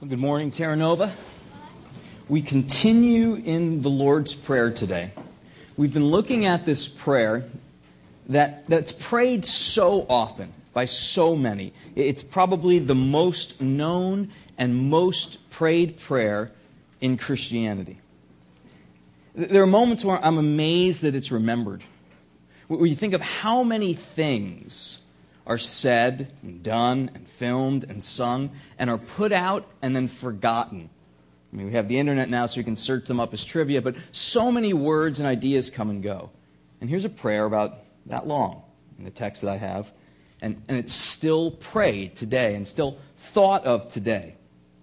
Well, good morning, Terra Nova. We continue in the Lord's Prayer today. We've been looking at this prayer that's prayed so often by so many. It's probably the most known and most prayed prayer in Christianity. There are moments where I'm amazed that it's remembered. Where you think of how many things are said and done and filmed and sung and are put out and then forgotten. I mean, we have the internet now so you can search them up as trivia, but so many words and ideas come and go. And here's a prayer about that long in the text that I have, and it's still prayed today and still thought of today.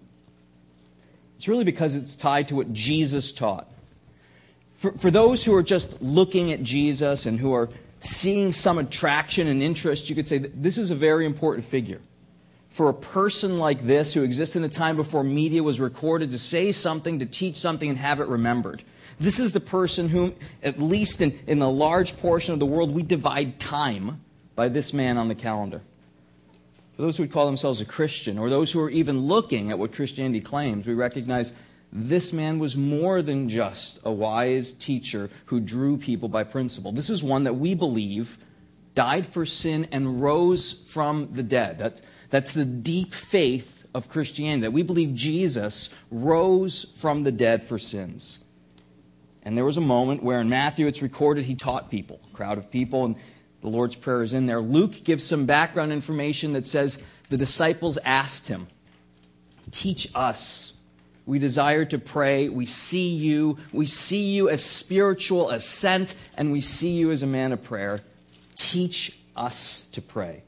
It's really because it's tied to what Jesus taught. For those who are just looking at Jesus and who are seeing some attraction and interest, you could say that this is a very important figure. For a person like this who existed in a time before media was recorded, to say something, to teach something, and have it remembered. This is the person whom, at least in a large portion of the world, we divide time by this man on the calendar. For those who would call themselves a Christian, or those who are even looking at what Christianity claims, we recognize this man was more than just a wise teacher who drew people by principle. This is one that we believe died for sin and rose from the dead. That's the deep faith of Christianity, that we believe Jesus rose from the dead for sins. And there was a moment where in Matthew it's recorded he taught people, a crowd of people, and the Lord's Prayer is in there. Luke gives some background information that says the disciples asked him, "Teach us. We desire to pray. We see you. We see you as spiritual, as sent, and we see you as a man of prayer. Teach us to pray."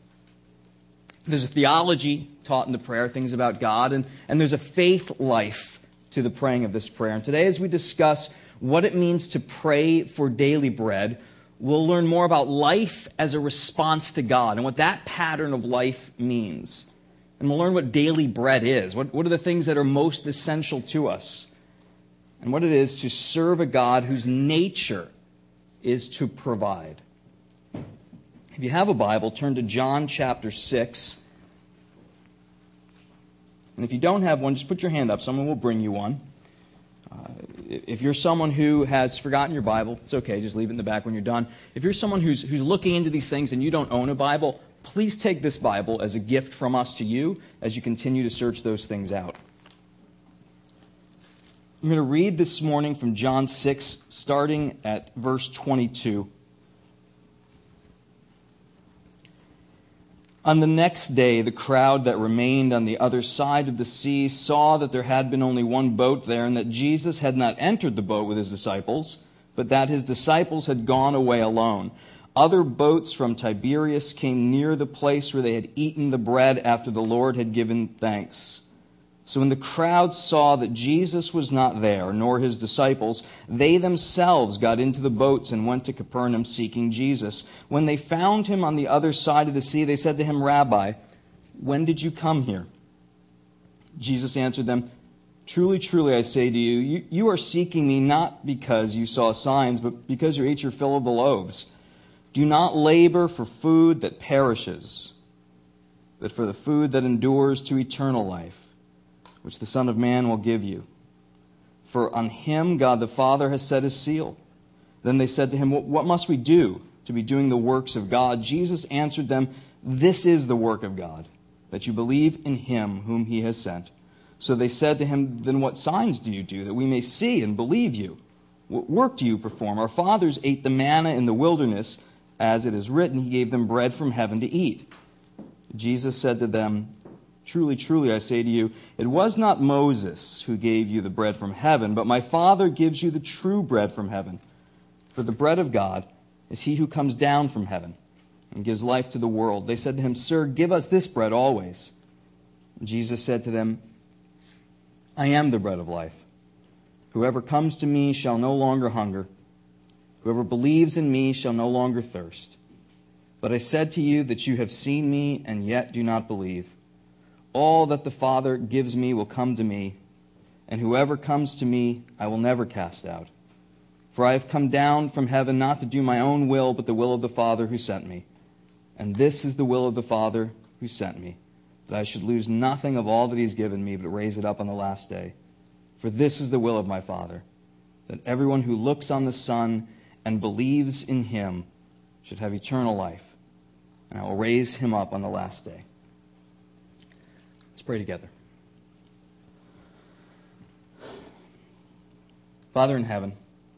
There's a theology taught in the prayer, things about God, and there's a faith life to the praying of this prayer. And today, as we discuss what it means to pray for daily bread, we'll learn more about life as a response to God and what that pattern of life means. And we'll learn what daily bread is. What are the things that are most essential to us? And what it is to serve a God whose nature is to provide. If you have a Bible, turn to John chapter 6. And if you don't have one, just put your hand up. Someone will bring you one. If you're someone who has forgotten your Bible, it's okay. Just leave it in the back when you're done. If you're someone who's looking into these things and you don't own a Bible, please take this Bible as a gift from us to you as you continue to search those things out. I'm going to read this morning from John 6, starting at verse 22. On the next day, the crowd that remained on the other side of the sea saw that there had been only one boat there, and that Jesus had not entered the boat with his disciples, but that his disciples had gone away alone. Other boats from Tiberias came near the place where they had eaten the bread after the Lord had given thanks. So when the crowd saw that Jesus was not there, nor his disciples, they themselves got into the boats and went to Capernaum seeking Jesus. When they found him on the other side of the sea, they said to him, "Rabbi, when did you come here?" Jesus answered them, "Truly, truly, I say to you, you are seeking me not because you saw signs, but because you ate your fill of the loaves. Do not labor for food that perishes, but for the food that endures to eternal life, which the Son of Man will give you. For on him God the Father has set his seal." Then they said to him, "What must we do to be doing the works of God?" Jesus answered them, "This is the work of God, that you believe in him whom he has sent." So they said to him, "Then what signs do you do, that we may see and believe you? What work do you perform? Our fathers ate the manna in the wilderness, as it is written, he gave them bread from heaven to eat." Jesus said to them, "Truly, truly, I say to you, it was not Moses who gave you the bread from heaven, but my Father gives you the true bread from heaven. For the bread of God is he who comes down from heaven and gives life to the world." They said to him, "Sir, give us this bread always." Jesus said to them, "I am the bread of life. Whoever comes to me shall no longer hunger. Whoever believes in me shall no longer thirst. But I said to you that you have seen me and yet do not believe. All that the Father gives me will come to me, and whoever comes to me I will never cast out. For I have come down from heaven not to do my own will, but the will of the Father who sent me. And this is the will of the Father who sent me, that I should lose nothing of all that He's given me, but raise it up on the last day. For this is the will of my Father, that everyone who looks on the Son and believes in Him should have eternal life, and I will raise him up on the last day." Let's pray together. Father in heaven,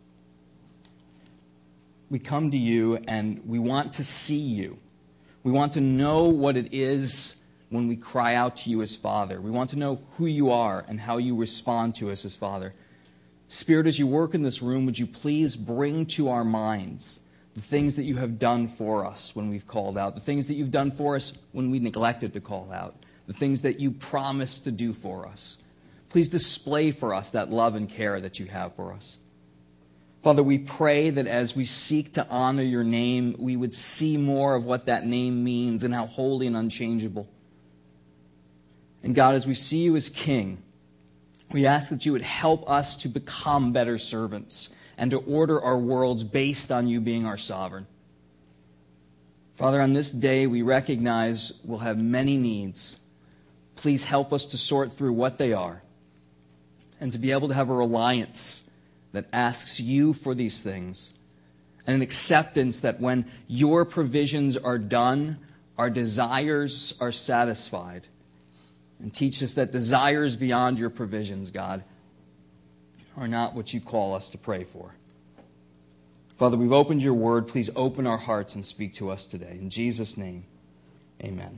we come to you and we want to see you. We want to know what it is when we cry out to you as Father. We want to know who you are and how you respond to us as Father. Spirit, as you work in this room, would you please bring to our minds the things that you have done for us when we've called out, the things that you've done for us when we neglected to call out, the things that you promised to do for us. Please display for us that love and care that you have for us. Father, we pray that as we seek to honor your name, we would see more of what that name means and how holy and unchangeable. And God, as we see you as King, we ask that you would help us to become better servants and to order our worlds based on you being our sovereign. Father, on this day, we recognize we'll have many needs. Please help us to sort through what they are and to be able to have a reliance that asks you for these things and an acceptance that when your provisions are done, our desires are satisfied. And teach us that desires beyond your provisions, God, are not what you call us to pray for. Father, we've opened your word. Please open our hearts and speak to us today. In Jesus' name, amen.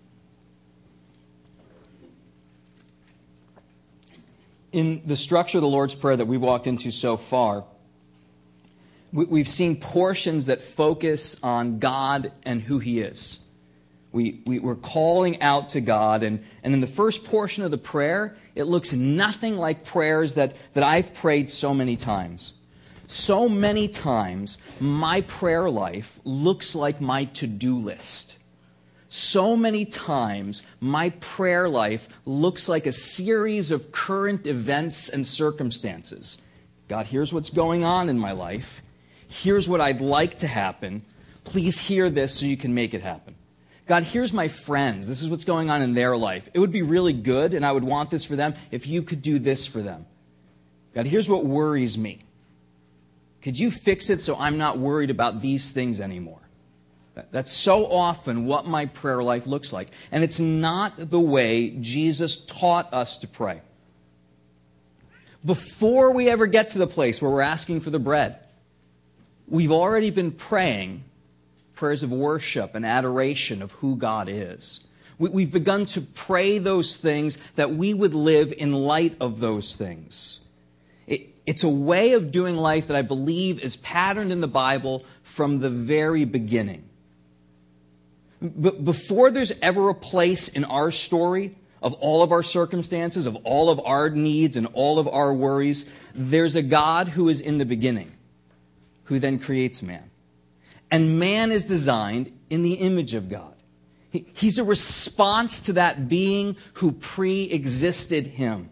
In the structure of the Lord's Prayer that we've walked into so far, we've seen portions that focus on God and who He is. We're calling out to God, and in the first portion of the prayer, it looks nothing like prayers that I've prayed so many times. So many times, my prayer life looks like my to-do list. So many times, my prayer life looks like a series of current events and circumstances. God, here's what's going on in my life. Here's what I'd like to happen. Please hear this so you can make it happen. God, here's my friends. This is what's going on in their life. It would be really good, and I would want this for them, if you could do this for them. God, here's what worries me. Could you fix it so I'm not worried about these things anymore? That's so often what my prayer life looks like. And it's not the way Jesus taught us to pray. Before we ever get to the place where we're asking for the bread, we've already been praying prayers of worship and adoration of who God is. We've begun to pray those things that we would live in light of those things. It's a way of doing life that I believe is patterned in the Bible from the very beginning. But before there's ever a place in our story of all of our circumstances, of all of our needs and all of our worries, there's a God who is in the beginning, who then creates man. And man is designed in the image of God. He's a response to that being who pre-existed him.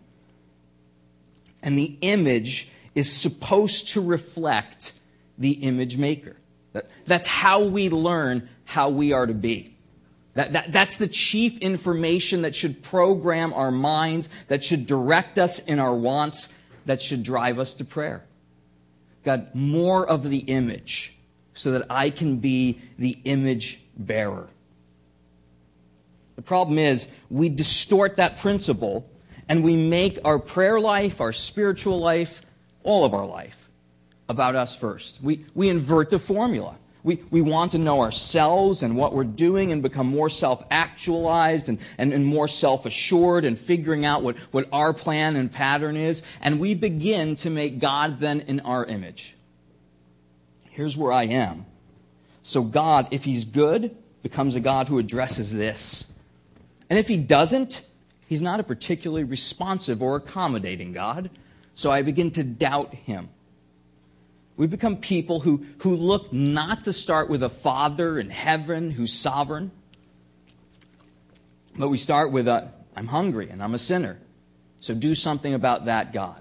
And the image is supposed to reflect the image maker. That's how we learn how we are to be. That's the chief information that should program our minds, that should direct us in our wants, that should drive us to prayer. God, more of the image so that I can be the image bearer. The problem is we distort that principle and we make our prayer life, our spiritual life, all of our life about us first. We invert the formula. We want to know ourselves and what we're doing and become more self-actualized and more self-assured and figuring out what our plan and pattern is. And we begin to make God then in our image. Here's where I am. So God, if He's good, becomes a God who addresses this. And if He doesn't, He's not a particularly responsive or accommodating God. So I begin to doubt Him. We become people who look not to start with a Father in heaven who's sovereign, but we start with I'm hungry and I'm a sinner. So do something about that, God.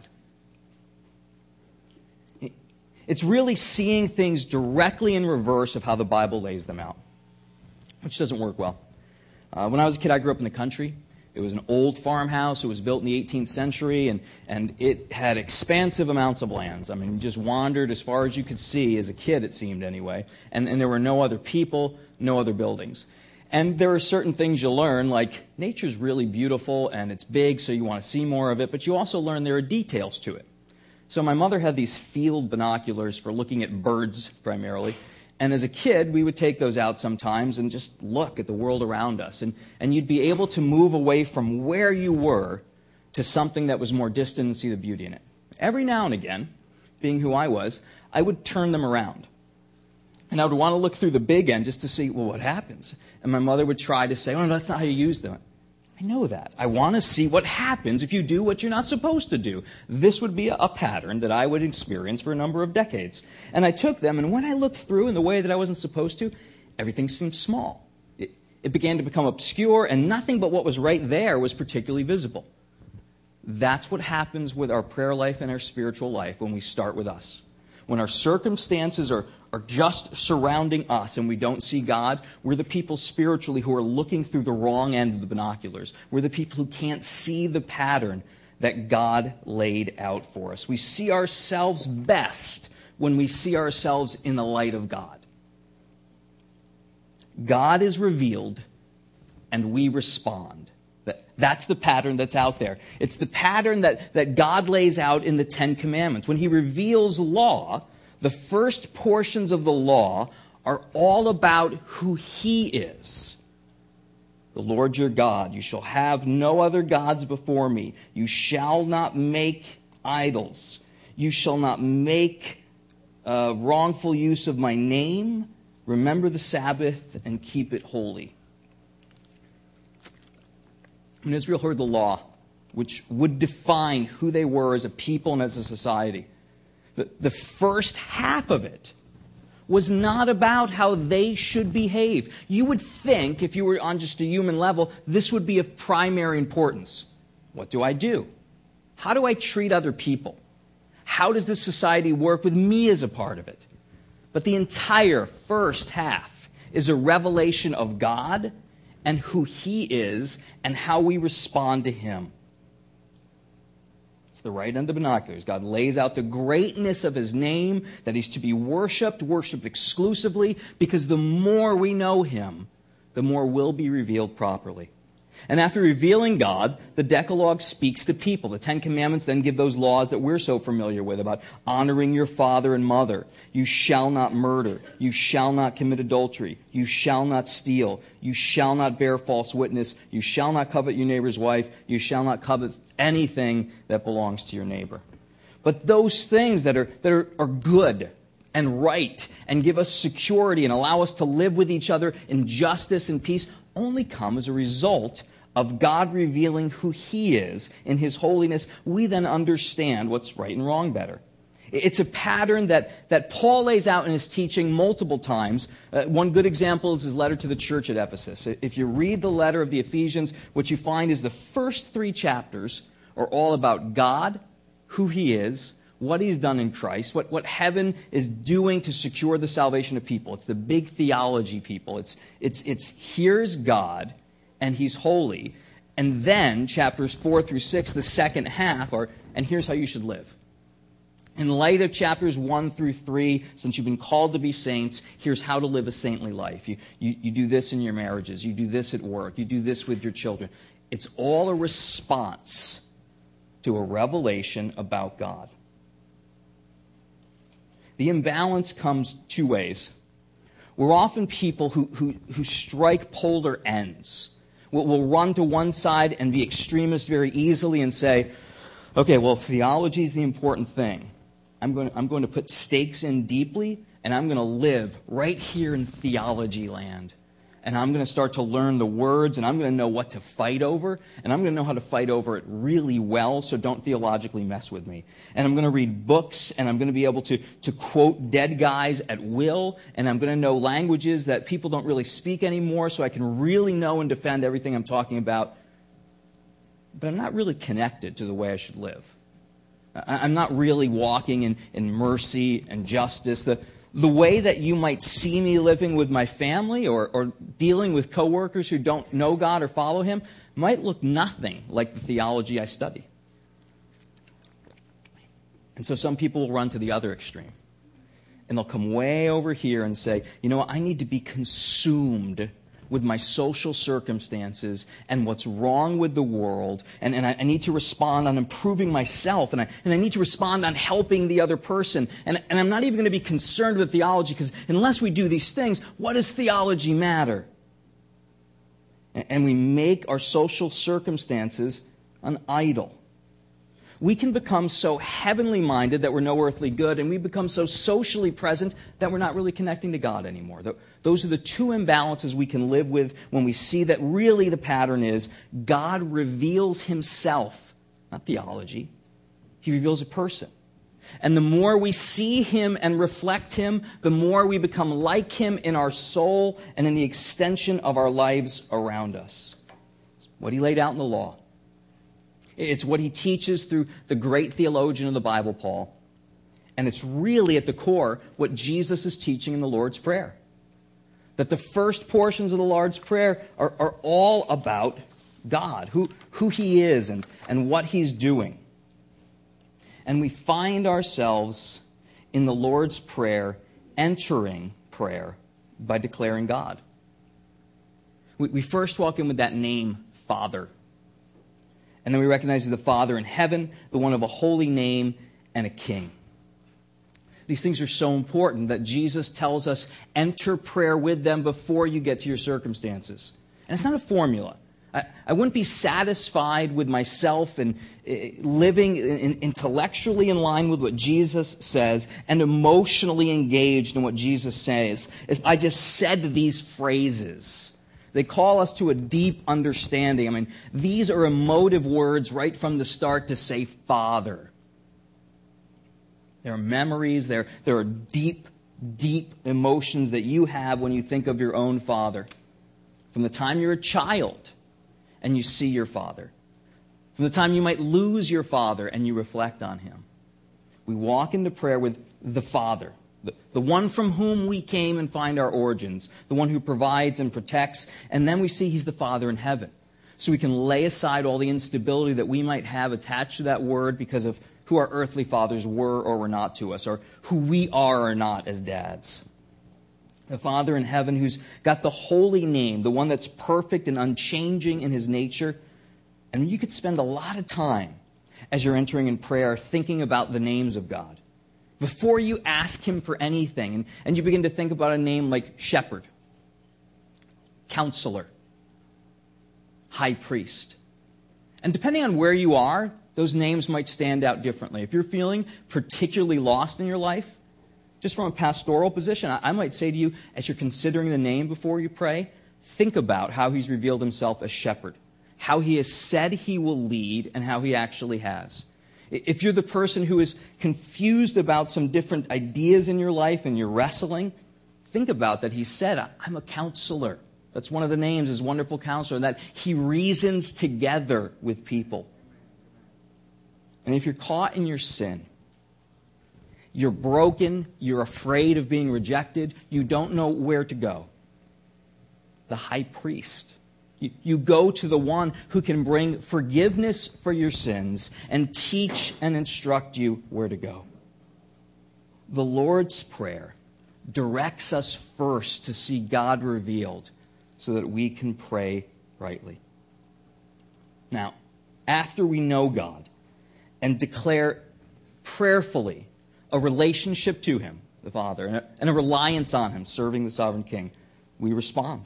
It's really seeing things directly in reverse of how the Bible lays them out, which doesn't work well. When I was a kid, I grew up in the country. It was an old farmhouse. It was built in the 18th century, and it had expansive amounts of lands. I mean, you just wandered as far as you could see, as a kid it seemed anyway, and there were no other people, no other buildings. And there are certain things you learn, like nature's really beautiful and it's big, so you want to see more of it, but you also learn there are details to it. So my mother had these field binoculars for looking at birds primarily. And as a kid, we would take those out sometimes and just look at the world around us. And you'd be able to move away from where you were to something that was more distant and see the beauty in it. Every now and again, being who I was, I would turn them around. And I would want to look through the big end just to see, well, what happens? And my mother would try to say, oh, no, that's not how you use them. I know that. I want to see what happens if you do what you're not supposed to do. This would be a pattern that I would experience for a number of decades. And I took them, and when I looked through in the way that I wasn't supposed to, everything seemed small. It began to become obscure, and nothing but what was right there was particularly visible. That's what happens with our prayer life and our spiritual life when we start with us. When our circumstances are just surrounding us and we don't see God, we're the people spiritually who are looking through the wrong end of the binoculars. We're the people who can't see the pattern that God laid out for us. We see ourselves best when we see ourselves in the light of God. God is revealed and we respond. That's the pattern that's out there. It's the pattern that God lays out in the Ten Commandments. When He reveals law, the first portions of the law are all about who He is. The Lord your God, you shall have no other gods before me. You shall not make idols. You shall not make wrongful use of my name. Remember the Sabbath and keep it holy. When Israel heard the law, which would define who they were as a people and as a society, the first half of it was not about how they should behave. You would think, if you were on just a human level, this would be of primary importance. What do I do? How do I treat other people? How does this society work with me as a part of it? But the entire first half is a revelation of God and who He is and how we respond to Him. It's the right end of the binoculars. God lays out the greatness of His name, that He's to be worshipped exclusively, because the more we know Him, the more will be revealed properly. And after revealing God, the Decalogue speaks to people. The Ten Commandments then give those laws that we're so familiar with about honoring your father and mother. You shall not murder. You shall not commit adultery. You shall not steal. You shall not bear false witness. You shall not covet your neighbor's wife. You shall not covet anything that belongs to your neighbor. But those things that are good and right and give us security and allow us to live with each other in justice and peace only come as a result of God revealing who He is in His holiness. We then understand what's right and wrong better. It's a pattern that Paul lays out in his teaching multiple times. One good example is his letter to the church at Ephesus. If you read the letter of the Ephesians, what you find is the first 3 chapters are all about God, who He is, what He's done in Christ, what heaven is doing to secure the salvation of people. It's the big theology people. It's here's God, and He's holy. And then chapters 4 through 6, the second half, are, and here's how you should live. In light of chapters 1 through 3, since you've been called to be saints, here's how to live a saintly life. You do this in your marriages. You do this at work. You do this with your children. It's all a response to a revelation about God. The imbalance comes 2 ways. We're often people who strike polar ends. We'll run to one side and be extremists very easily and say, okay, well, theology is the important thing. I'm going to put stakes in deeply, and I'm going to live right here in theology land. And I'm going to start to learn the words, and I'm going to know what to fight over, and I'm going to know how to fight over it really well, so don't theologically mess with me. And I'm going to read books, and I'm going to be able to quote dead guys at will, and I'm going to know languages that people don't really speak anymore, so I can really know and defend everything I'm talking about. But I'm not really connected to the way I should live. I'm not really walking in mercy and justice. the way that you might see me living with my family or dealing with coworkers who don't know God or follow Him might look nothing like the theology I study. And so some people will run to the other extreme. And they'll come way over here and say, you know what, I need to be consumed with my social circumstances and what's wrong with the world, and I need to respond on improving myself, and I need to respond on helping the other person, and I'm not even going to be concerned with theology, because unless we do these things, what does theology matter? And we make our social circumstances an idol. We can become so heavenly minded that we're no earthly good, and we become so socially present that we're not really connecting to God anymore. Those are the two imbalances we can live with when we see that really the pattern is God reveals Himself, not theology. He reveals a person. And the more we see Him and reflect Him, the more we become like Him in our soul and in the extension of our lives around us. It's what He laid out in the law. It's what He teaches through the great theologian of the Bible, Paul. And it's really at the core what Jesus is teaching in the Lord's Prayer. That the first portions of the Lord's Prayer are all about God, who He is and what He's doing. And we find ourselves in the Lord's Prayer entering prayer by declaring God. We first walk in with that name, Father. And then we recognize He's the Father in heaven, the one of a holy name, and a king. These things are so important that Jesus tells us, enter prayer with them before you get to your circumstances. And it's not a formula. I wouldn't be satisfied with myself and living intellectually in line with what Jesus says and emotionally engaged in what Jesus says if I just said these phrases. They call us to a deep understanding. I mean, these are emotive words right from the start to say Father. There are memories, there are deep, deep emotions that you have when you think of your own father. From the time you're a child and you see your father. From the time you might lose your father and you reflect on him. We walk into prayer with the Father. The one from whom we came and find our origins. The one who provides and protects. And then we see He's the Father in heaven. So we can lay aside all the instability that we might have attached to that word because of who our earthly fathers were or were not to us, or who we are or not as dads. The Father in heaven who's got the holy name, the one that's perfect and unchanging in His nature. And you could spend a lot of time as you're entering in prayer thinking about the names of God. Before you ask Him for anything, and you begin to think about a name like Shepherd, Counselor, High Priest. And depending on where you are, those names might stand out differently. If you're feeling particularly lost in your life, just from a pastoral position, I might say to you, as you're considering the name before you pray, think about how He's revealed Himself as Shepherd, how He has said He will lead, and how He actually has. If you're the person who is confused about some different ideas in your life and you're wrestling, think about that He said, I'm a counselor. That's one of the names, is Wonderful Counselor, that He reasons together with people. And if you're caught in your sin, you're broken, you're afraid of being rejected, you don't know where to go. The High Priest. You go to the one who can bring forgiveness for your sins and teach and instruct you where to go. The Lord's Prayer directs us first to see God revealed so that we can pray rightly. Now, after we know God and declare prayerfully a relationship to Him, the Father, and a reliance on Him, serving the Sovereign King, we respond.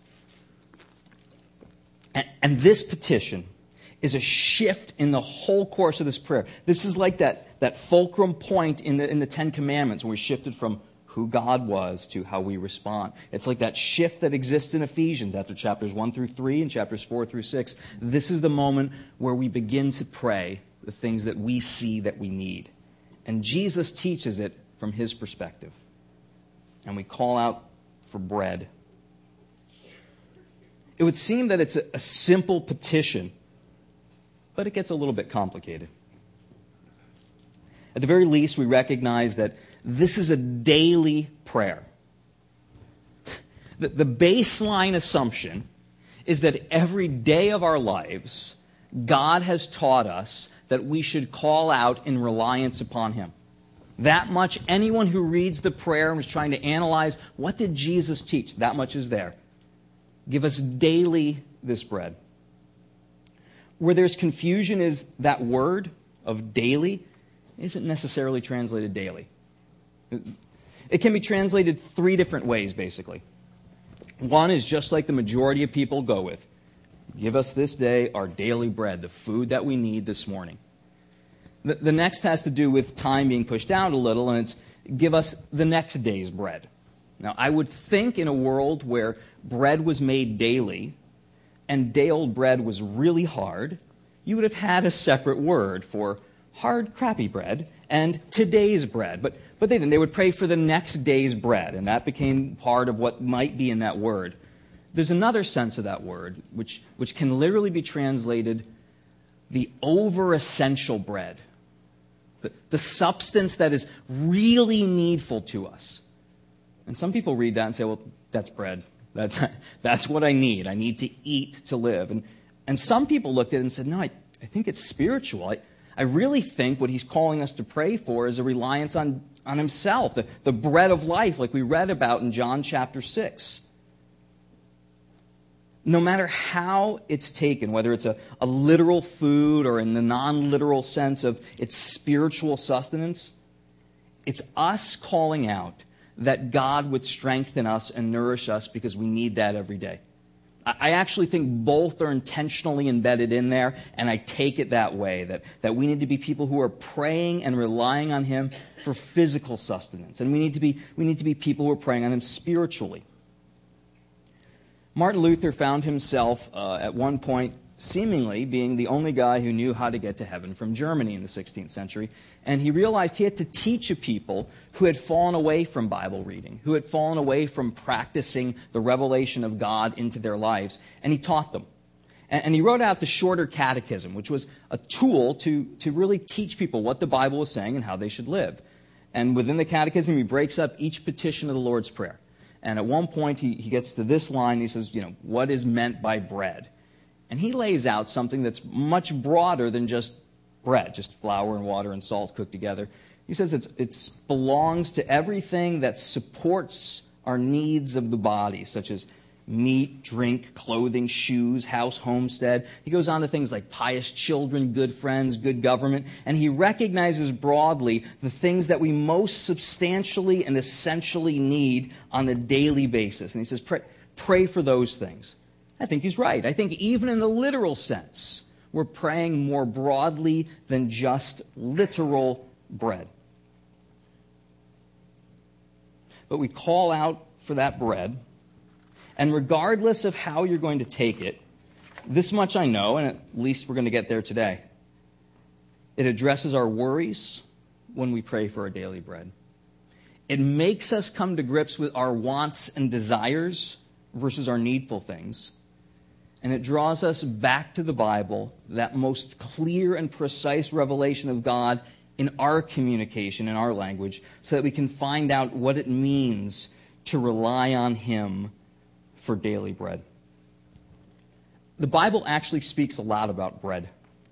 And this petition is a shift in the whole course of this prayer. This is like that fulcrum point in the Ten Commandments when we shifted from who God was to how we respond. It's like that shift that exists in Ephesians after chapters 1 through 3 and chapters 4 through 6. This is the moment where we begin to pray the things that we see that we need. And Jesus teaches it from His perspective. And we call out for bread. It would seem that it's a simple petition, but it gets a little bit complicated. At the very least, we recognize that this is a daily prayer. The baseline assumption is that every day of our lives, God has taught us that we should call out in reliance upon Him. That much, anyone who reads the prayer and is trying to analyze, what did Jesus teach? That much is there. Give us daily this bread. Where there's confusion is that word of daily isn't necessarily translated daily. It can be translated 3 different ways, basically. One is just like the majority of people go with. Give us this day our daily bread, the food that we need this morning. The next has to do with time being pushed out a little, and it's give us the next day's bread. Now, I would think in a world where bread was made daily and day-old bread was really hard, you would have had a separate word for hard, crappy bread and today's bread. But they didn't. They would pray for the next day's bread, and that became part of what might be in that word. There's another sense of that word, which can literally be translated the over-essential bread, the substance that is really needful to us. And some people read that and say, well, that's bread. That's what I need. I need to eat to live. And some people looked at it and said, no, I think it's spiritual. I really think what he's calling us to pray for is a reliance on himself, the bread of life, like we read about in John chapter 6. No matter how it's taken, whether it's a literal food or in the non-literal sense of its spiritual sustenance, it's us calling out that God would strengthen us and nourish us because we need that every day. I actually think both are intentionally embedded in there, and I take it that way, that we need to be people who are praying and relying on Him for physical sustenance, and we need to be people who are praying on Him spiritually. Martin Luther found himself at one point seemingly being the only guy who knew how to get to heaven from Germany in the 16th century, and he realized he had to teach a people who had fallen away from Bible reading, who had fallen away from practicing the revelation of God into their lives, and he taught them. And he wrote out the Shorter Catechism, which was a tool to really teach people what the Bible was saying and how they should live. And within the Catechism, he breaks up each petition of the Lord's Prayer. And at one point, he gets to this line, he says, what is meant by bread? And he lays out something that's much broader than just bread, just flour and water and salt cooked together. He says it belongs to everything that supports our needs of the body, such as meat, drink, clothing, shoes, house, homestead. He goes on to things like pious children, good friends, good government, and he recognizes broadly the things that we most substantially and essentially need on a daily basis. And he says, pray for those things. I think he's right. I think even in the literal sense, we're praying more broadly than just literal bread. But we call out for that bread, and regardless of how you're going to take it, this much I know, and at least we're going to get there today. It addresses our worries when we pray for our daily bread. It makes us come to grips with our wants and desires versus our needful things. And it draws us back to the Bible, that most clear and precise revelation of God in our communication, in our language, so that we can find out what it means to rely on Him for daily bread. The Bible actually speaks a lot about bread.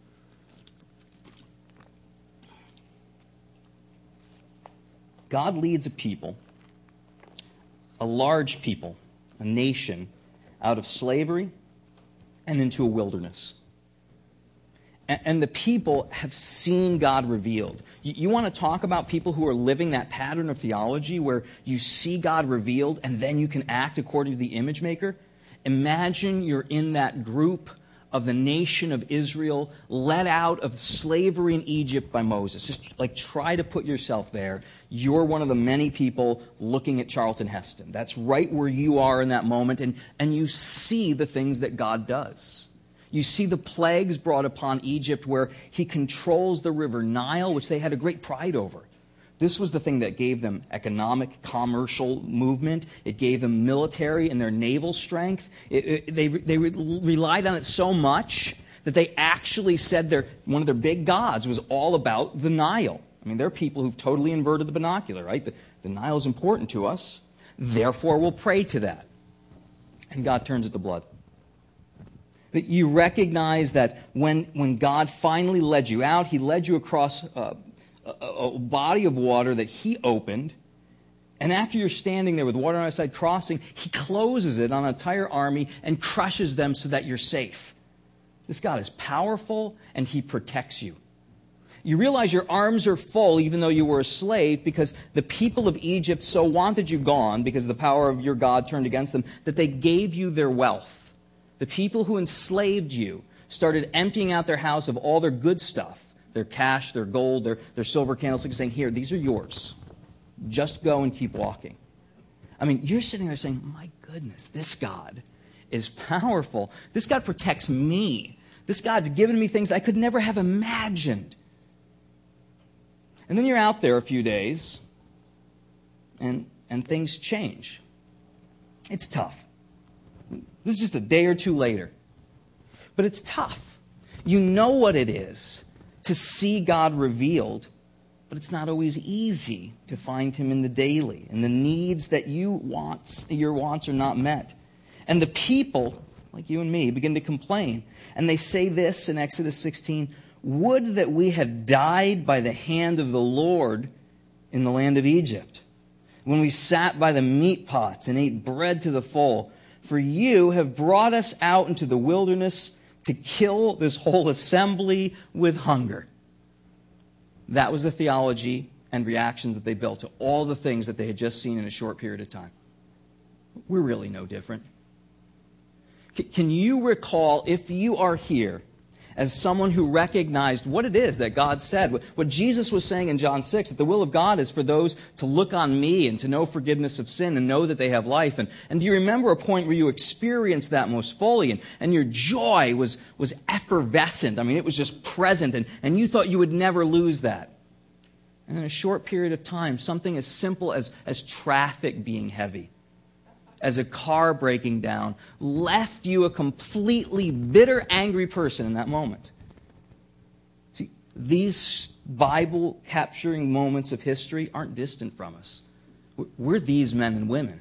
God leads a people, a large people, a nation, out of slavery and into a wilderness. And the people have seen God revealed. You want to talk about people who are living that pattern of theology where you see God revealed and then you can act according to the image maker? Imagine you're in that group of the nation of Israel led out of slavery in Egypt by Moses. Just try to put yourself there. You're one of the many people looking at Charlton Heston. That's right where you are in that moment, and you see the things that God does. You see the plagues brought upon Egypt where He controls the river Nile, which they had a great pride over. This was the thing that gave them economic, commercial movement. It gave them military and their naval strength. They relied on it so much that they actually said one of their big gods was all about the Nile. I mean, there are people who've totally inverted the binocular, right? The Nile is important to us. Therefore, we'll pray to that. And God turns it to blood. That you recognize that when God finally led you out, He led you across a body of water that He opened. And after you're standing there with water on the side crossing, He closes it on an entire army and crushes them so that you're safe. This God is powerful and He protects you. You realize your arms are full even though you were a slave because the people of Egypt so wanted you gone because the power of your God turned against them that they gave you their wealth. The people who enslaved you started emptying out their house of all their good stuff, their cash, their gold, their silver candlesticks, saying, here, these are yours. Just go and keep walking. I mean, you're sitting there saying, my goodness, this God is powerful. This God protects me. This God's given me things I could never have imagined. And then you're out there a few days, and things change. It's tough. This is just a day or two later. But it's tough. You know what it is to see God revealed, but it's not always easy to find Him in the daily, and the needs that your wants are not met. And the people, like you and me, begin to complain. And they say this in Exodus 16, would that we had died by the hand of the Lord in the land of Egypt, when we sat by the meat pots and ate bread to the full. For you have brought us out into the wilderness to kill this whole assembly with hunger. That was the theology and reactions that they built to all the things that they had just seen in a short period of time. We're really no different. Can you recall, if you are here, as someone who recognized what it is that God said, what Jesus was saying in John 6, that the will of God is for those to look on me and to know forgiveness of sin and know that they have life. And do you remember a point where you experienced that most fully and your joy was effervescent? I mean, it was just present and you thought you would never lose that. And in a short period of time, something as simple as traffic being heavy, as a car breaking down, left you a completely bitter, angry person in that moment. See, these Bible-capturing moments of history aren't distant from us. We're these men and women.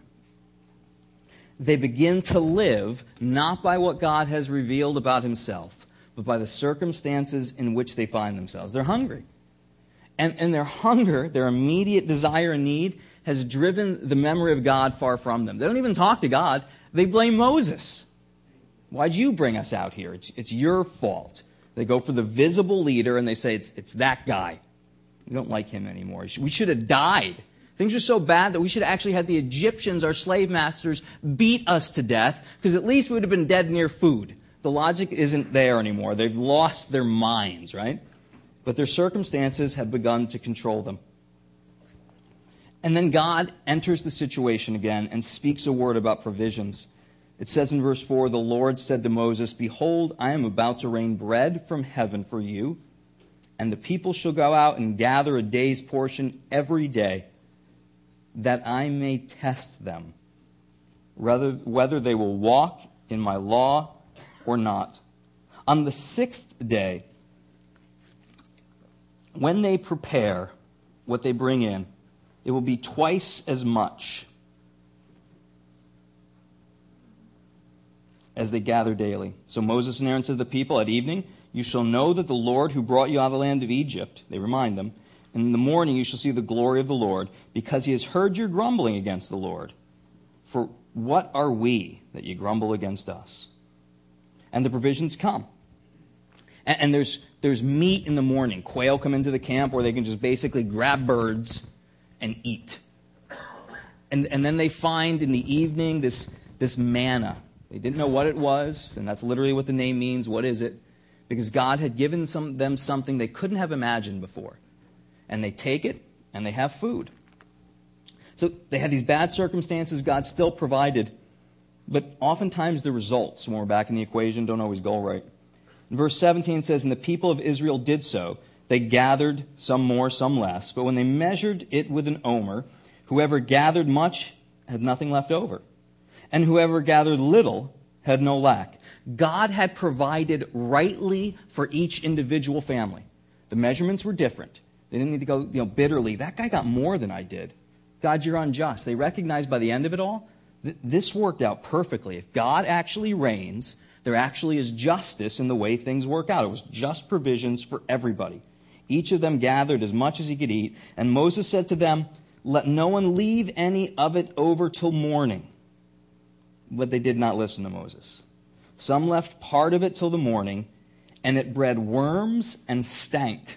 They begin to live not by what God has revealed about Himself, but by the circumstances in which they find themselves. They're hungry. And their hunger, their immediate desire and need, has driven the memory of God far from them. They don't even talk to God. They blame Moses. Why'd you bring us out here? It's your fault. They go for the visible leader and they say, it's that guy. We don't like him anymore. We should have died. Things are so bad that we should have actually had the Egyptians, our slave masters, beat us to death, because at least we would have been dead near food. The logic isn't there anymore. They've lost their minds, right? But their circumstances have begun to control them. And then God enters the situation again and speaks a word about provisions. It says in verse 4, the Lord said to Moses, behold, I am about to rain bread from heaven for you, and the people shall go out and gather a day's portion every day, that I may test them, whether they will walk in my law or not. On the sixth day, when they prepare what they bring in, it will be twice as much as they gather daily. So Moses and Aaron said to the people, at evening, you shall know that the Lord who brought you out of the land of Egypt, they remind them, and in the morning you shall see the glory of the Lord, because He has heard your grumbling against the Lord. For what are we that you grumble against us? And the provisions come. And there's meat in the morning. Quail come into the camp where they can just basically grab birds and eat. And then they find in the evening this manna. They didn't know what it was, and that's literally what the name means. What is it? Because God had given them something they couldn't have imagined before. And they take it, and they have food. So they had these bad circumstances. God still provided. But oftentimes the results, when we're back in the equation, don't always go right. And verse 17 says, and the people of Israel did so. They gathered, some more, some less. But when they measured it with an omer, whoever gathered much had nothing left over. And whoever gathered little had no lack. God had provided rightly for each individual family. The measurements were different. They didn't need to go, bitterly. That guy got more than I did. God, you're unjust. They recognized by the end of it all, this worked out perfectly. If God actually reigns, there actually is justice in the way things work out. It was just provisions for everybody. Each of them gathered as much as he could eat. And Moses said to them, let no one leave any of it over till morning. But they did not listen to Moses. Some left part of it till the morning, and it bred worms and stank.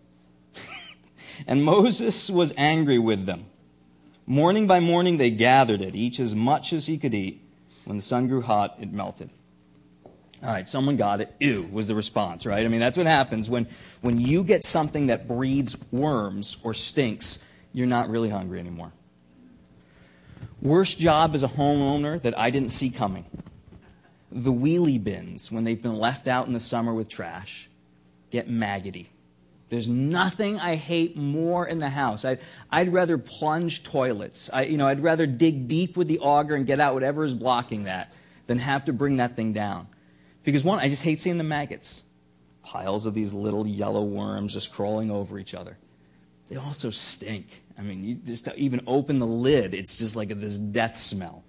And Moses was angry with them. Morning by morning they gathered it, each as much as he could eat. When the sun grew hot, it melted. All right, someone got it. Ew, was the response, right? I mean, that's what happens when you get something that breeds worms or stinks, you're not really hungry anymore. Worst job as a homeowner that I didn't see coming. The wheelie bins, when they've been left out in the summer with trash, get maggoty. There's nothing I hate more in the house. I'd rather plunge toilets. I'd rather dig deep with the auger and get out whatever is blocking that than have to bring that thing down. Because one, I just hate seeing the maggots. Piles of these little yellow worms just crawling over each other. They also stink. I mean, you just even open the lid, it's just like this death smell.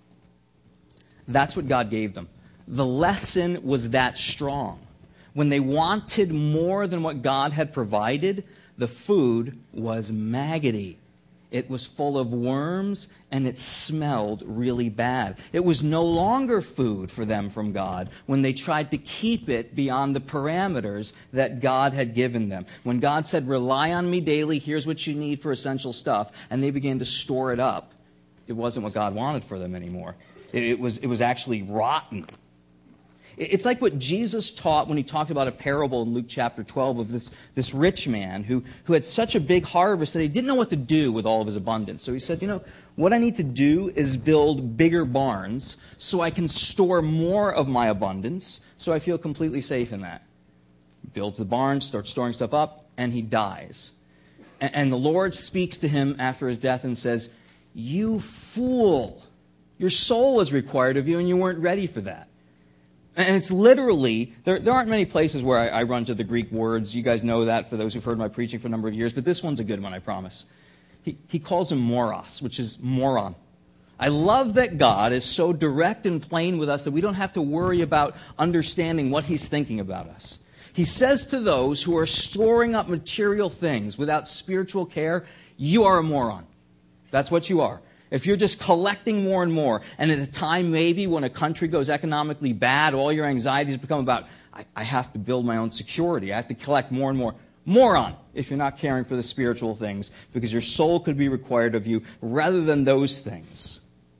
That's what God gave them. The lesson was that strong. When they wanted more than what God had provided, the food was maggoty. It was full of worms, and it smelled really bad. It was no longer food for them from God when they tried to keep it beyond the parameters that God had given them. When God said, rely on me daily, here's what you need for essential stuff, and they began to store it up, it wasn't what God wanted for them anymore. It was actually rotten. It's like what Jesus taught when he talked about a parable in Luke chapter 12 of this rich man who had such a big harvest that he didn't know what to do with all of his abundance. So he said, what I need to do is build bigger barns so I can store more of my abundance so I feel completely safe in that. He builds the barns, starts storing stuff up, and he dies. And the Lord speaks to him after his death and says, you fool, your soul is required of you and you weren't ready for that. And it's literally, there aren't many places where I run to the Greek words. You guys know that for those who've heard my preaching for a number of years, but this one's a good one, I promise. He calls him moros, which is moron. I love that God is so direct and plain with us that we don't have to worry about understanding what he's thinking about us. He says to those who are storing up material things without spiritual care, you are a moron. That's what you are. If you're just collecting more and more, and at a time maybe when a country goes economically bad, all your anxieties become about, I have to build my own security. I have to collect more and more. Moron, if you're not caring for the spiritual things, because your soul could be required of you rather than those things.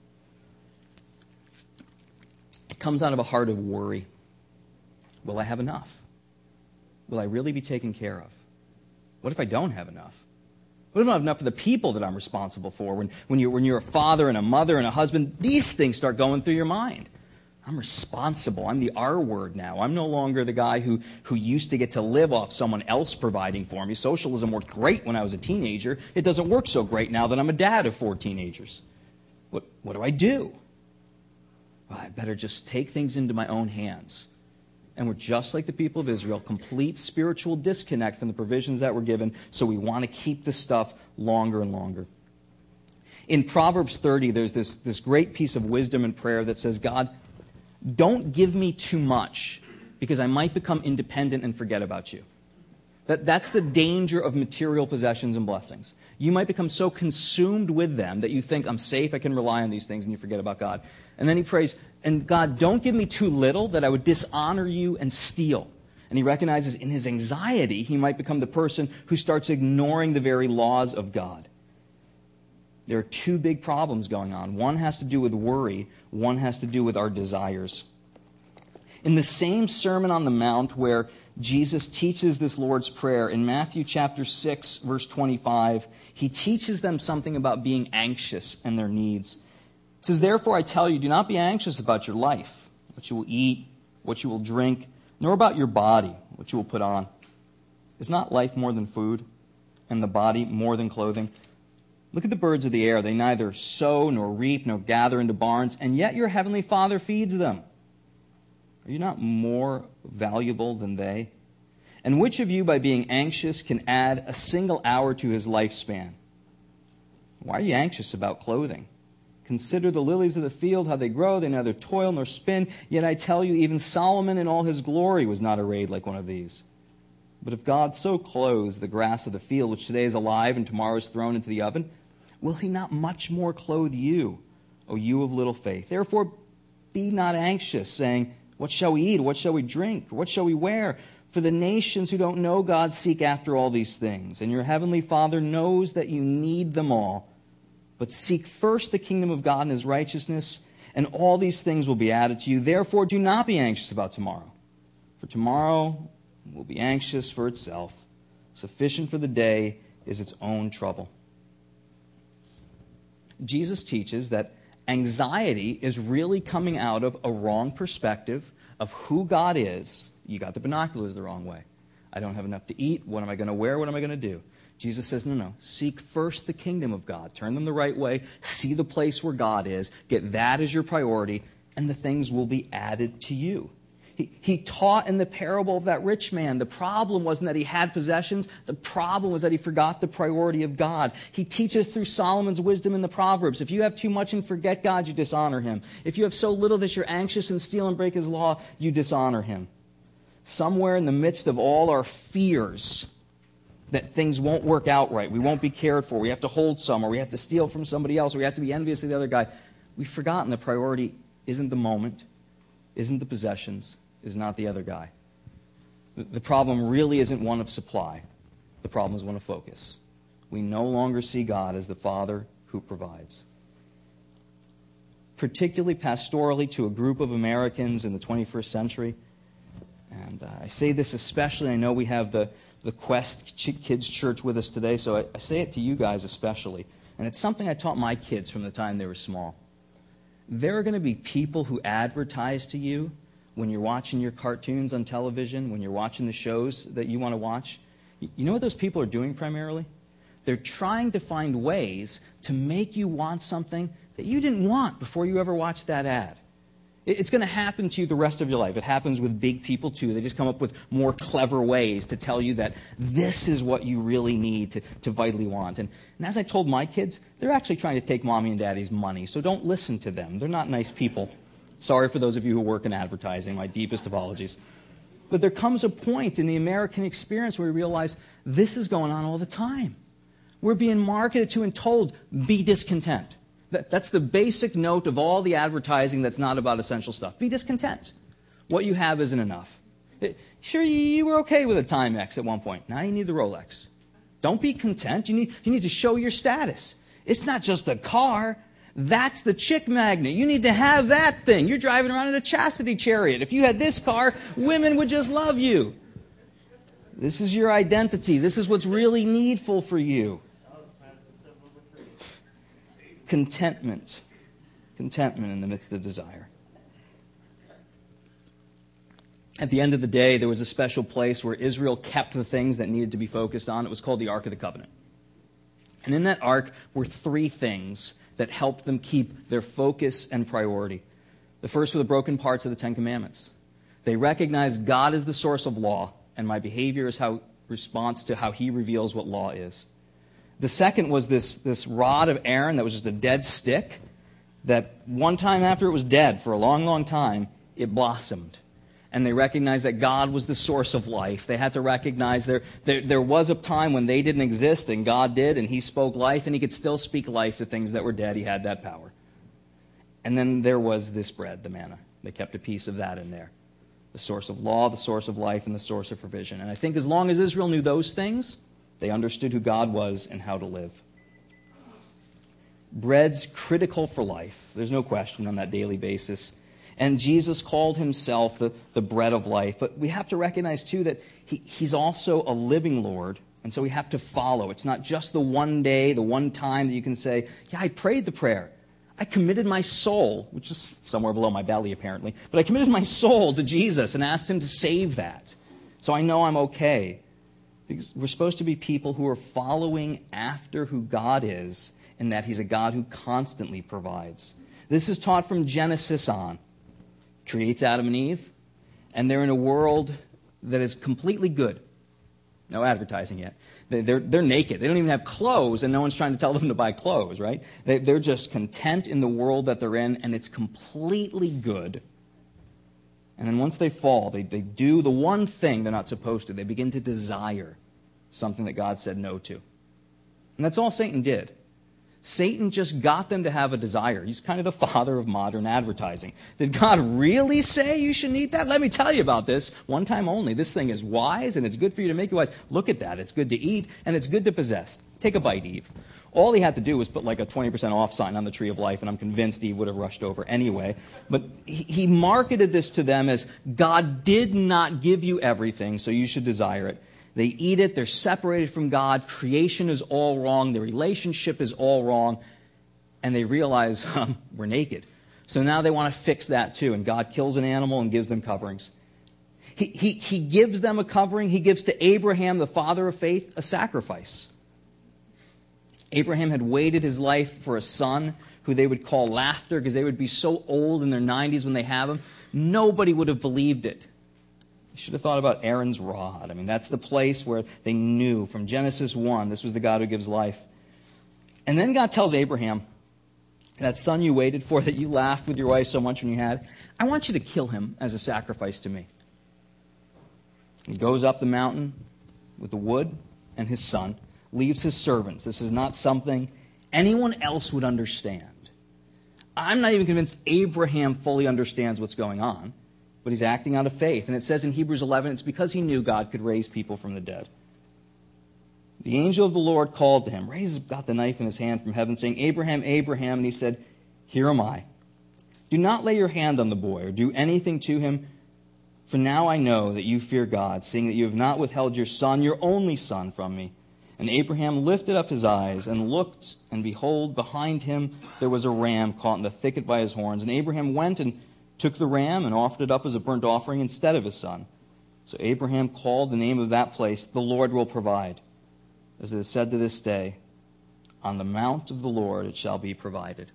It comes out of a heart of worry. Will I have enough? Will I really be taken care of? What if I don't have enough? What if I don't have enough for the people that I'm responsible for? When you're a father and a mother and a husband, these things start going through your mind. I'm responsible. I'm the R word now. I'm no longer the guy who used to get to live off someone else providing for me. Socialism worked great when I was a teenager. It doesn't work so great now that I'm a dad of 4 teenagers. What do I do? Well, I better just take things into my own hands. And we're just like the people of Israel, complete spiritual disconnect from the provisions that were given, so we want to keep the stuff longer and longer. In Proverbs 30, there's this great piece of wisdom and prayer that says, God, don't give me too much, because I might become independent and forget about you. That's the danger of material possessions and blessings. You might become so consumed with them that you think, I'm safe, I can rely on these things, and you forget about God. And then he prays, and God, don't give me too little that I would dishonor you and steal. And he recognizes in his anxiety, he might become the person who starts ignoring the very laws of God. There are 2 big problems going on. One has to do with worry. One has to do with our desires. In the same Sermon on the Mount where Jesus teaches this Lord's Prayer, in Matthew chapter 6, verse 25, he teaches them something about being anxious and their needs. It says, therefore I tell you, do not be anxious about your life, what you will eat, what you will drink, nor about your body, what you will put on. Is not life more than food, and the body more than clothing? Look at the birds of the air. They neither sow nor reap nor gather into barns, and yet your heavenly Father feeds them. Are you not more valuable than they? And which of you, by being anxious, can add a single hour to his lifespan? Why are you anxious about clothing? Consider the lilies of the field, how they grow. They neither toil nor spin. Yet I tell you, even Solomon in all his glory was not arrayed like one of these. But if God so clothes the grass of the field, which today is alive and tomorrow is thrown into the oven, will he not much more clothe you, O you of little faith? Therefore, be not anxious, saying, what shall we eat? What shall we drink? What shall we wear? For the nations who don't know God seek after all these things. And your heavenly Father knows that you need them all. But seek first the kingdom of God and his righteousness, and all these things will be added to you. Therefore, do not be anxious about tomorrow. For tomorrow will be anxious for itself. Sufficient for the day is its own trouble. Jesus teaches that anxiety is really coming out of a wrong perspective of who God is. You got the binoculars the wrong way. I don't have enough to eat. What am I going to wear? What am I going to do? Jesus says, no. Seek first the kingdom of God. Turn them the right way. See the place where God is. Get that as your priority, and the things will be added to you. He taught in the parable of that rich man. The problem wasn't that he had possessions. The problem was that he forgot the priority of God. He teaches through Solomon's wisdom in the Proverbs. If you have too much and forget God, you dishonor him. If you have so little that you're anxious and steal and break his law, you dishonor him. Somewhere in the midst of all our fears that things won't work out right, we won't be cared for, we have to hold some, or we have to steal from somebody else, or we have to be envious of the other guy, we've forgotten the priority isn't the moment, isn't the possessions, is not the other guy. The problem really isn't one of supply. The problem is one of focus. We no longer see God as the Father who provides. Particularly pastorally to a group of Americans in the 21st century. And I say this especially, I know we have the Quest Kids Church with us today, so I say it to you guys especially. And it's something I taught my kids from the time they were small. There are going to be people who advertise to you when you're watching your cartoons on television, when you're watching the shows that you want to watch. You know what those people are doing primarily? They're trying to find ways to make you want something that you didn't want before you ever watched that ad. It's going to happen to you the rest of your life. It happens with big people too. They just come up with more clever ways to tell you that this is what you really need to vitally want. And as I told my kids, they're actually trying to take mommy and daddy's money, so don't listen to them. They're not nice people. Sorry for those of you who work in advertising. My deepest apologies. But there comes a point in the American experience where we realize this is going on all the time. We're being marketed to and told, be discontent. That's the basic note of all the advertising that's not about essential stuff. Be discontent. What you have isn't enough. Sure, you were okay with a Timex at one point. Now you need the Rolex. Don't be content. You need to show your status. It's not just a car. That's the chick magnet. You need to have that thing. You're driving around in a chastity chariot. If you had this car, women would just love you. This is your identity. This is what's really needful for you. Contentment. Contentment in the midst of desire. At the end of the day, there was a special place where Israel kept the things that needed to be focused on. It was called the Ark of the Covenant. And in that ark were three things that helped them keep their focus and priority. The first were the broken parts of the Ten Commandments. They recognized God is the source of law, and my behavior is how response to how he reveals what law is. The second was this rod of Aaron that was just a dead stick that one time after it was dead for a long, long time, it blossomed. And they recognized that God was the source of life. They had to recognize there was a time when they didn't exist and God did, and he spoke life, and he could still speak life to things that were dead. He had that power. And then there was this bread, the manna. They kept a piece of that in there. The source of law, the source of life, and the source of provision. And I think as long as Israel knew those things, they understood who God was and how to live. Bread's critical for life. There's no question on that daily basis. And Jesus called himself the bread of life. But we have to recognize, too, that he's also a living Lord. And so we have to follow. It's not just the one day, the one time that you can say, yeah, I prayed the prayer. I committed my soul, which is somewhere below my belly apparently, but I committed my soul to Jesus and asked him to save that. So I know I'm okay. Because we're supposed to be people who are following after who God is, and that he's a God who constantly provides. This is taught from Genesis on. Creates Adam and Eve, and they're in a world that is completely good. No advertising yet. They're naked. They don't even have clothes, and no one's trying to tell them to buy clothes, right? They're just content in the world that they're in, and it's completely good. And then once they fall, they do the one thing they're not supposed to. They begin to desire something that God said no to. And that's all Satan did. Satan just got them to have a desire. He's kind of the father of modern advertising. Did God really say you should eat that? Let me tell you about this. One time only. This thing is wise, and it's good for you to make you wise. Look at that. It's good to eat, and it's good to possess. Take a bite, Eve. All he had to do was put like a 20% off sign on the tree of life, and I'm convinced Eve would have rushed over anyway. But he marketed this to them as God did not give you everything, so you should desire it. They eat it. They're separated from God. Creation is all wrong. Their relationship is all wrong. And they realize, we're naked. So now they want to fix that too. And God kills an animal and gives them coverings. He gives them a covering. He gives to Abraham, the father of faith, a sacrifice. Abraham had waited his life for a son who they would call Laughter because they would be so old in their 90s when they have him. Nobody would have believed it. You should have thought about Aaron's rod. I mean, that's the place where they knew from Genesis 1, this was the God who gives life. And then God tells Abraham, that son you waited for, that you laughed with your wife so much when you had, I want you to kill him as a sacrifice to me. He goes up the mountain with the wood and his son, leaves his servants. This is not something anyone else would understand. I'm not even convinced Abraham fully understands what's going on. But he's acting out of faith. And it says in Hebrews 11, it's because he knew God could raise people from the dead. The angel of the Lord called to him, got the knife in his hand from heaven, saying, Abraham, Abraham. And he said, here am I. Do not lay your hand on the boy or do anything to him. For now I know that you fear God, seeing that you have not withheld your son, your only son, from me. And Abraham lifted up his eyes and looked, and behold, behind him there was a ram caught in the thicket by his horns. And Abraham went and took the ram and offered it up as a burnt offering instead of his son. So Abraham called the name of that place, the Lord will provide. As it is said to this day, on the mount of the Lord it shall be provided.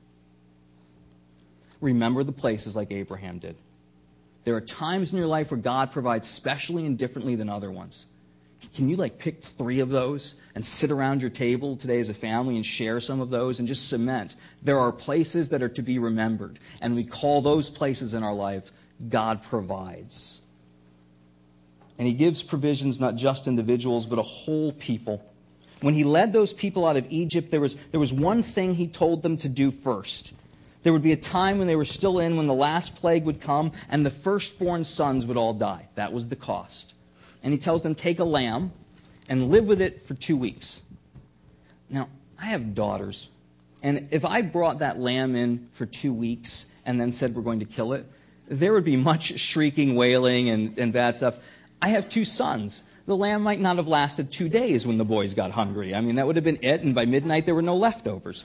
Remember the places like Abraham did. There are times in your life where God provides specially and differently than other ones. Can you pick 3 of those and sit around your table today as a family and share some of those and just cement? There are places that are to be remembered, and we call those places in our life God provides. And he gives provisions not just individuals, but a whole people. When he led those people out of Egypt, there was one thing he told them to do first. There would be a time when they were still in, when the last plague would come, and the firstborn sons would all die. That was the cost. And he tells them, take a lamb and live with it for 2 weeks. Now, I have daughters. And if I brought that lamb in for 2 weeks and then said we're going to kill it, there would be much shrieking, wailing, and bad stuff. I have 2 sons. The lamb might not have lasted 2 days when the boys got hungry. I mean, that would have been it, and by midnight there were no leftovers.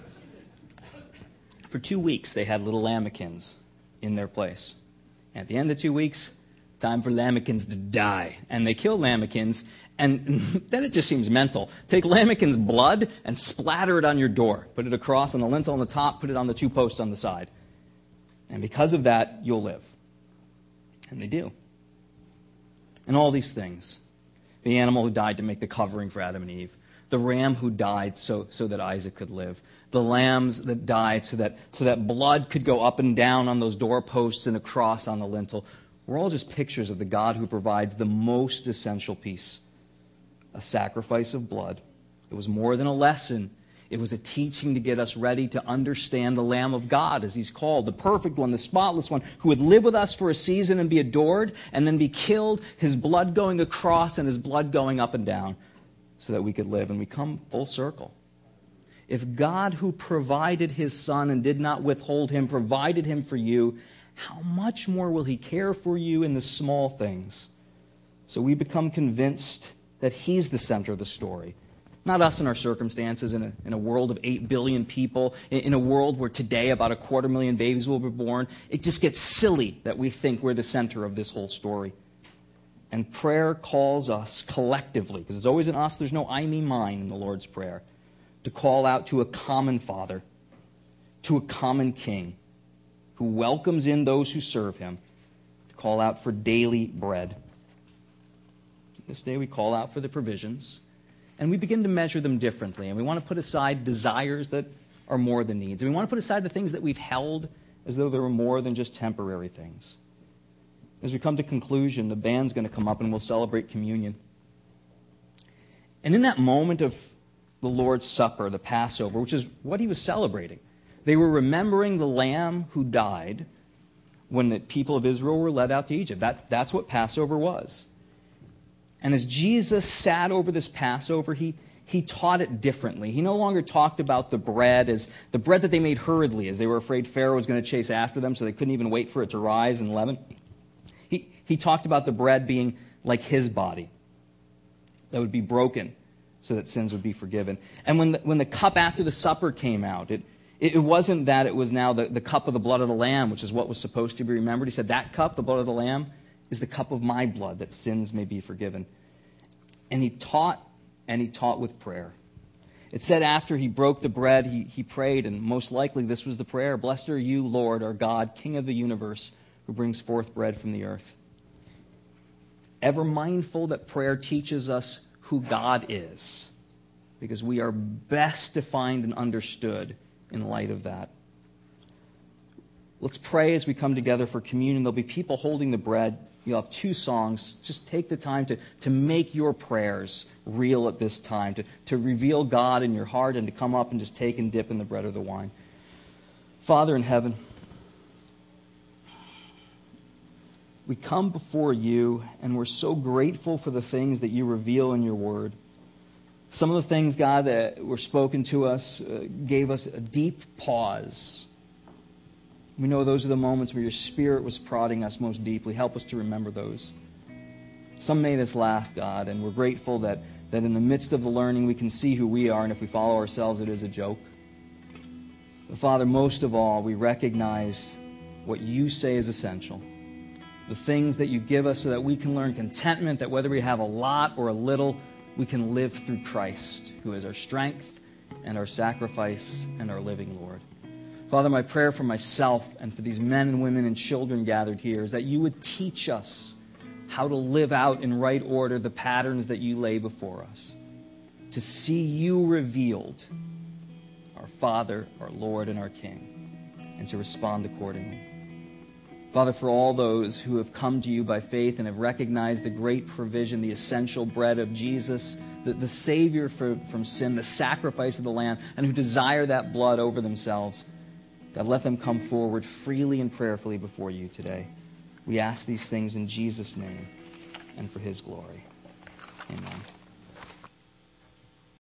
For 2 weeks, they had little lambikins in their place. At the end of 2 weeks, time for lambikins to die. And they kill lambikins, and then it just seems mental. Take lambikin's blood and splatter it on your door. Put it across on the lintel on the top, put it on the 2 posts on the side. And because of that, you'll live. And they do. And all these things. The animal who died to make the covering for Adam and Eve. The ram who died so that Isaac could live. The lambs that died so that blood could go up and down on those doorposts and across on the lintel. We're all just pictures of the God who provides the most essential piece, a sacrifice of blood. It was more than a lesson. It was a teaching to get us ready to understand the Lamb of God, as he's called, the perfect one, the spotless one, who would live with us for a season and be adored and then be killed, his blood going across and his blood going up and down so that we could live. And we come full circle. If God, who provided his son and did not withhold him, provided him for you, how much more will he care for you in the small things? So we become convinced that he's the center of the story. Not us and our circumstances in a world of 8 billion people, in a world where today about 250,000 babies will be born. It just gets silly that we think we're the center of this whole story. And prayer calls us collectively, because it's always an us, there's no I, me, mine in the Lord's Prayer, to call out to a common Father, to a common King, who welcomes in those who serve him, to call out for daily bread. This day we call out for the provisions, and we begin to measure them differently. And we want to put aside desires that are more than needs. And we want to put aside the things that we've held as though they were more than just temporary things. As we come to conclusion, the band's going to come up and we'll celebrate communion. And in that moment of the Lord's Supper, the Passover, which is what he was celebrating, they were remembering the Lamb who died when the people of Israel were led out to Egypt. That's what Passover was. And as Jesus sat over this Passover, he taught it differently. He no longer talked about the bread as the bread that they made hurriedly, as they were afraid Pharaoh was going to chase after them, so they couldn't even wait for it to rise and leaven. He talked about the bread being like his body that would be broken so that sins would be forgiven. And when the cup after the supper came out, it wasn't that it was now the cup of the blood of the Lamb, which is what was supposed to be remembered. He said, that cup, the blood of the Lamb, is the cup of my blood, that sins may be forgiven. And he taught with prayer. It said after he broke the bread, he prayed, and most likely this was the prayer, "Blessed are you, Lord, our God, King of the universe, who brings forth bread from the earth." Ever mindful that prayer teaches us who God is, because we are best defined and understood in light of that. Let's pray as we come together for communion. There'll be people holding the bread. You'll have 2 songs. Just take the time to make your prayers real at this time, to reveal God in your heart and to come up and just take and dip in the bread or the wine. Father in heaven, we come before you, and we're so grateful for the things that you reveal in your word. Some of the things, God, that were spoken to us gave us a deep pause. We know those are the moments where your Spirit was prodding us most deeply. Help us to remember those. Some made us laugh, God, and we're grateful that in the midst of the learning we can see who we are, and if we follow ourselves, it is a joke. But Father, most of all, we recognize what you say is essential. The things that you give us so that we can learn contentment, that whether we have a lot or a little, we can live through Christ, who is our strength and our sacrifice and our living Lord. Father, my prayer for myself and for these men and women and children gathered here is that you would teach us how to live out in right order the patterns that you lay before us, to see you revealed, our Father, our Lord, and our King, and to respond accordingly. Father, for all those who have come to you by faith and have recognized the great provision, the essential bread of Jesus, the Savior from sin, the sacrifice of the Lamb, and who desire that blood over themselves, God, let them come forward freely and prayerfully before you today. We ask these things in Jesus' name and for his glory. Amen.